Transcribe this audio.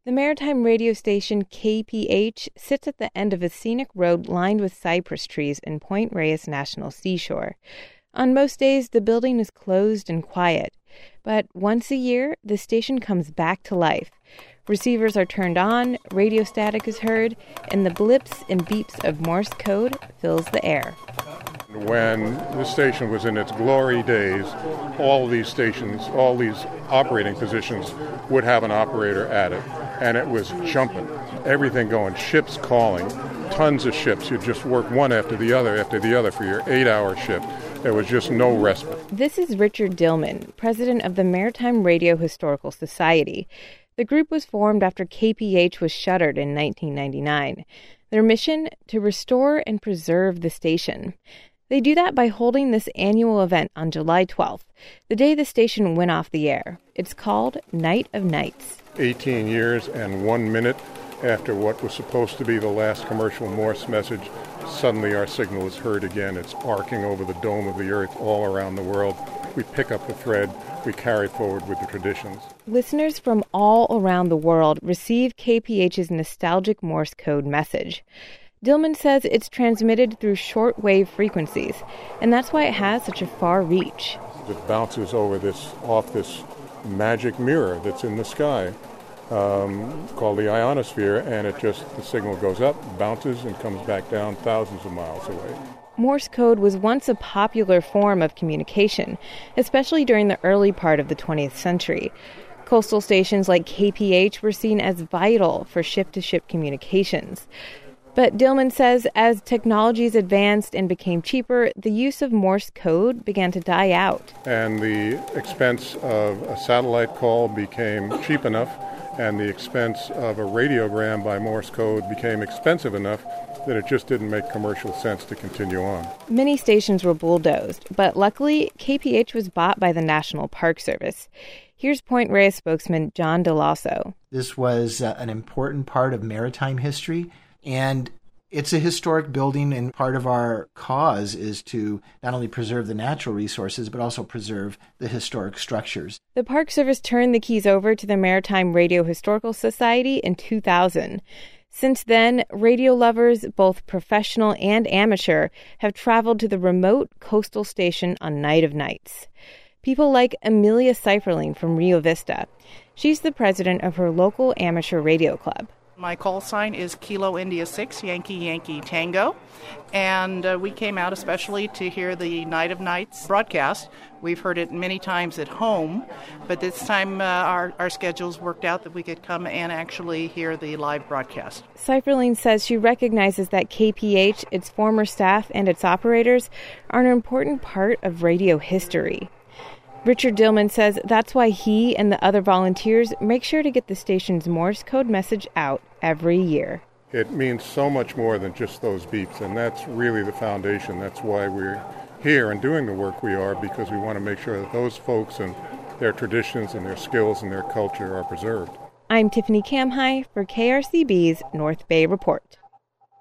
The maritime radio station KPH sits at the end of a scenic road lined with cypress trees in Point Reyes National Seashore. On most days, the building is closed and quiet. But once a year, the station comes back to life. Receivers are turned on, radio static is heard, and the blips and beeps of Morse code fills the air. When this station was in its glory days, all these stations, all these operating positions would have an operator at it, and it was jumping. Everything going, ships calling, tons of ships. You'd just work one after the other for your 8-hour shift. There was just no respite. This is Richard Dillman, president of the Maritime Radio Historical Society. The group was formed after KPH was shuttered in 1999. Their mission, to restore and preserve the station. They do that by holding this annual event on July 12th, the day the station went off the air. It's called Night of Nights. 18 years and 1 minute after what was supposed to be the last commercial Morse message, suddenly our signal is heard again. It's arcing over the dome of the earth all around the world. We pick up the thread. We carry forward with the traditions. Listeners from all around the world receive KPH's nostalgic Morse code message. Dillman says it's transmitted through shortwave frequencies, and that's why it has such a far reach. It bounces off this magic mirror that's in the sky, called the ionosphere, and the signal goes up, bounces, and comes back down thousands of miles away. Morse code was once a popular form of communication, especially during the early part of the 20th century. Coastal stations like KPH were seen as vital for ship-to-ship communications. But Dillman says as technologies advanced and became cheaper, the use of Morse code began to die out. And the expense of a satellite call became cheap enough, and the expense of a radiogram by Morse code became expensive enough that it just didn't make commercial sense to continue on. Many stations were bulldozed, but luckily, KPH was bought by the National Park Service. Here's Point Reyes spokesman John DeLasso. This was an important part of maritime history, and it's a historic building, and part of our cause is to not only preserve the natural resources, but also preserve the historic structures. The Park Service turned the keys over to the Maritime Radio Historical Society in 2000. Since then, radio lovers, both professional and amateur, have traveled to the remote coastal station on Night of Nights. People like Amelia Seiferling from Rio Vista. She's the president of her local amateur radio club. My call sign is Kilo India 6, Yankee Yankee Tango, and we came out especially to hear the Night of Nights broadcast. We've heard it many times at home, but this time our schedules worked out that we could come and actually hear the live broadcast. Seiferling says she recognizes that KPH, its former staff, and its operators are an important part of radio history. Richard Dillman says that's why he and the other volunteers make sure to get the station's Morse code message out every year. It means so much more than just those beeps, and that's really the foundation. That's why we're here and doing the work we are, because we want to make sure that those folks and their traditions and their skills and their culture are preserved. I'm Tiffany Kamhai for KRCB's North Bay Report.